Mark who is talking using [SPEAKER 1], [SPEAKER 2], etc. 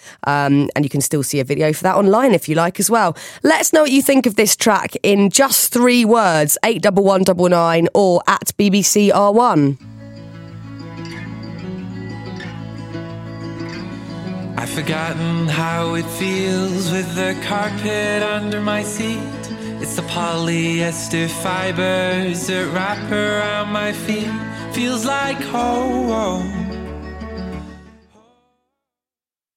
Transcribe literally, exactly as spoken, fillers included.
[SPEAKER 1] Um, and you can still see a video for that online if you like as well. Let us know what you think of this track in just three words, eight one one nine nine or at B B C R one.
[SPEAKER 2] I've forgotten how it feels with the carpet under my seat. It's the polyester fibers that wrap around my feet. Feels like home.